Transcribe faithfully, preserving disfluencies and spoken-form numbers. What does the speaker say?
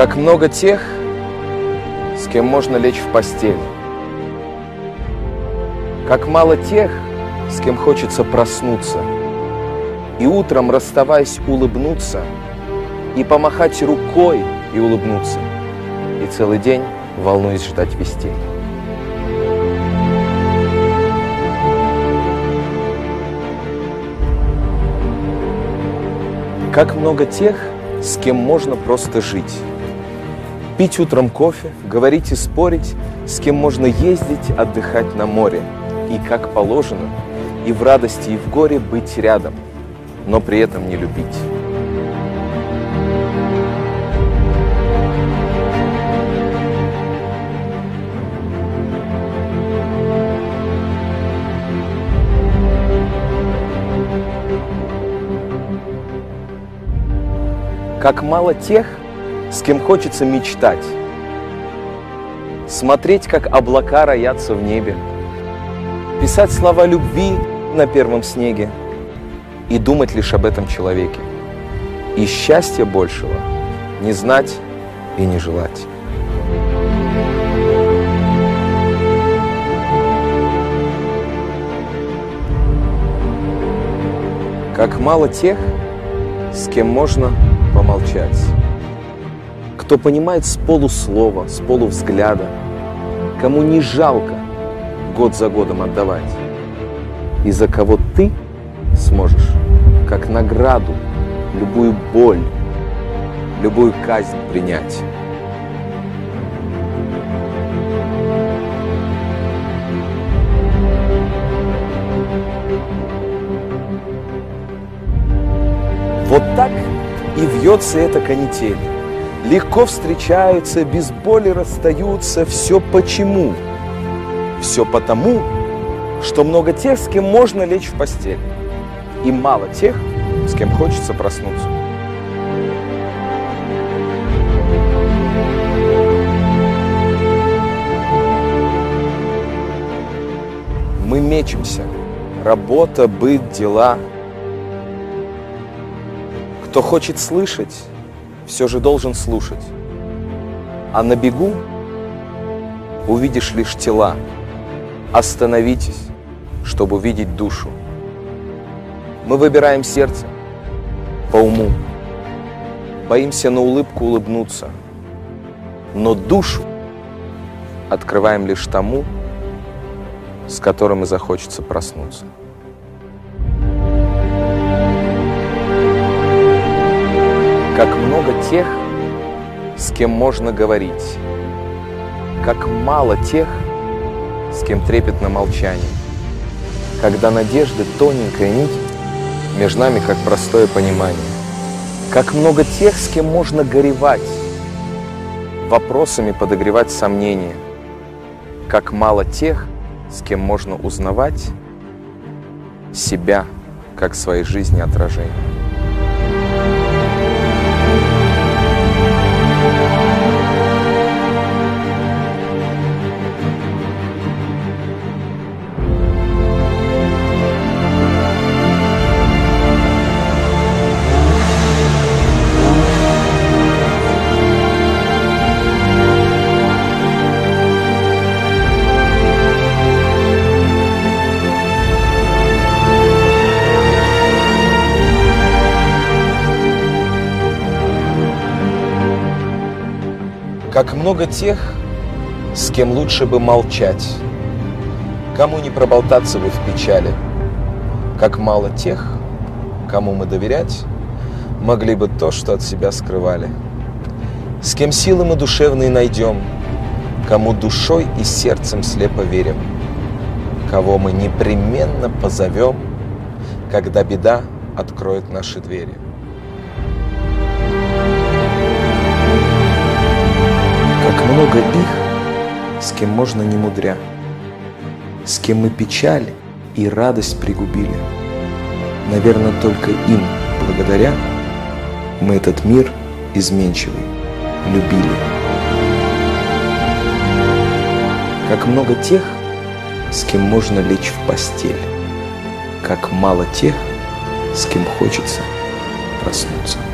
Как много тех, с кем можно лечь в постель. Как мало тех, с кем хочется проснуться. И утром, расставаясь, улыбнуться. И помахать рукой и улыбнуться. И целый день, волнуясь, ждать вестей. Как много тех, с кем можно просто жить. Пить утром кофе, говорить и спорить, с кем можно ездить, отдыхать на море. И как положено, и в радости, и в горе быть рядом, но при этом не любить. Как мало тех, с кем хочется мечтать. Смотреть, как облака роятся в небе. Писать слова любви на первом снеге. И думать лишь об этом человеке. И счастья большего не знать и не желать. Как мало тех, с кем можно помолчать. Кто понимает с полуслова, с полувзгляда, кому не жалко год за годом отдавать, и за кого ты сможешь, как награду, любую боль, любую казнь принять. Вот так и вьется эта канитель. Легко встречаются, без боли расстаются. Все почему? Все потому, что много тех, с кем можно лечь в постель, и мало тех, с кем хочется проснуться. Мы мечемся. Работа, быт, дела. Кто хочет слышать, все же должен слушать. А на бегу увидишь лишь тела. Остановитесь, чтобы увидеть душу. Мы выбираем сердце по уму. Боимся на улыбку улыбнуться. Но душу открываем лишь тому, с которым и захочется проснуться. Как много тех, с кем можно говорить. Как мало тех, с кем трепетно молчание. Когда надежды тоненькая нить, между нами как простое понимание. Как много тех, с кем можно горевать, вопросами подогревать сомнения. Как мало тех, с кем можно узнавать себя, как своей жизни отражение. Как много тех, с кем лучше бы молчать, кому не проболтаться бы в печали. Как мало тех, кому мы доверять могли бы то, что от себя скрывали. С кем силы мы душевные найдем, кому душой и сердцем слепо верим, кого мы непременно позовем, когда беда откроет наши двери. Как много их, с кем можно не мудря, с кем мы печаль и радость пригубили. Наверное, только им, благодаря, мы этот мир изменчивый любили. Как много тех, с кем можно лечь в постель, как мало тех, с кем хочется проснуться.